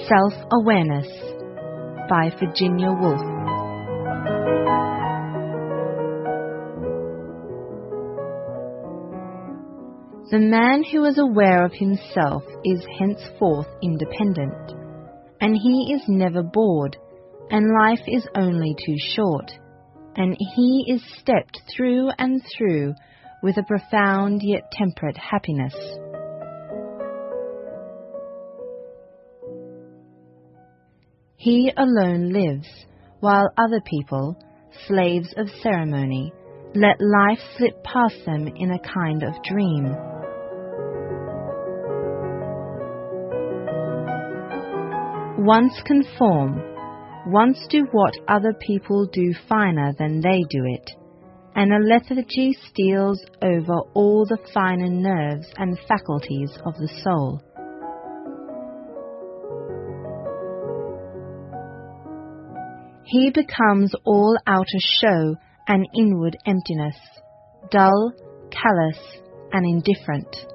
Self-Awareness by Virginia Woolf. The man who is aware of himself is henceforth independent, and he is never bored, and life is only too short, and he is stepped through and through with a profound yet temperate happiness. He alone lives, while other people, slaves of ceremony, let life slip past them in a kind of dream. Once conform, once do what other people do finer than they do it, and a lethargy steals over all the finer nerves and faculties of the soul. He becomes all outer show and inward emptiness, dull, callous, and indifferent.